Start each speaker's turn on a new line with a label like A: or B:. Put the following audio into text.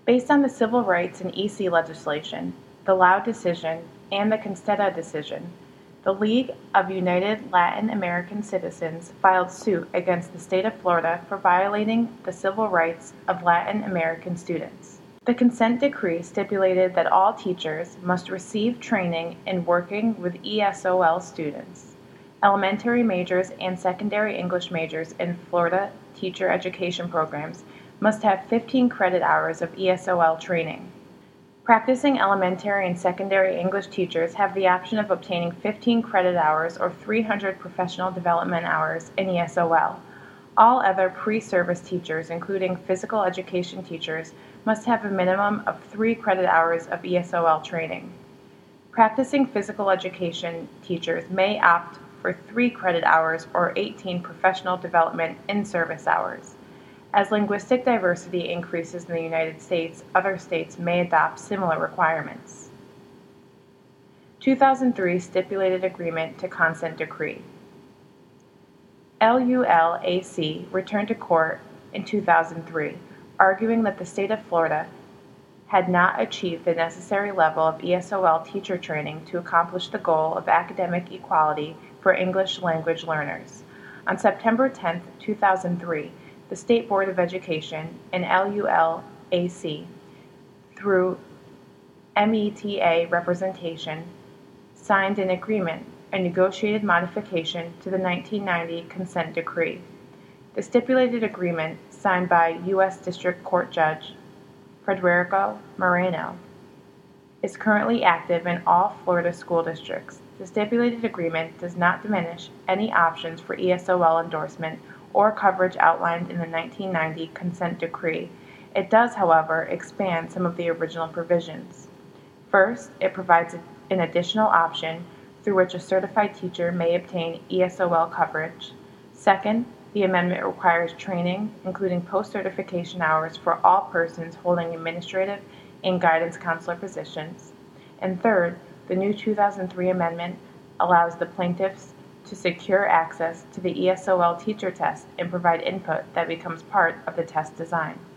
A: Based on the civil rights and EC legislation, the Lau decision, and the Consteta decision, the League of United Latin American Citizens filed suit against the state of Florida for violating the civil rights of Latin American students. The consent decree stipulated that all teachers must receive training in working with ESOL students. Elementary majors and secondary English majors in Florida teacher education programs must have 15 credit hours of ESOL training. Practicing elementary and secondary English teachers have the option of obtaining 15 credit hours or 300 professional development hours in ESOL. All other pre-service teachers, including physical education teachers, must have a minimum of 3 credit hours of ESOL training. Practicing physical education teachers may opt for 3 credit hours or 18 professional development in-service hours. As linguistic diversity increases in the United States, other states may adopt similar requirements. 2003 Stipulated Agreement to Consent Decree. LULAC returned to court in 2003, arguing that the state of Florida had not achieved the necessary level of ESOL teacher training to accomplish the goal of academic equality for English language learners. On September 10, 2003, the State Board of Education and LULAC, through META representation, signed an agreement, a negotiated modification to the 1990 Consent Decree. The stipulated agreement, signed by U.S. District Court Judge Federico Moreno, is currently active in all Florida school districts. The stipulated agreement does not diminish any options for ESOL endorsement or coverage outlined in the 1990 Consent Decree. It does, however, expand some of the original provisions. First, it provides an additional option through which a certified teacher may obtain ESOL coverage. Second, the amendment requires training, including post-certification hours, for all persons holding administrative and guidance counselor positions. And third, the new 2003 amendment allows the plaintiffs to secure access to the ESOL teacher test and provide input that becomes part of the test design.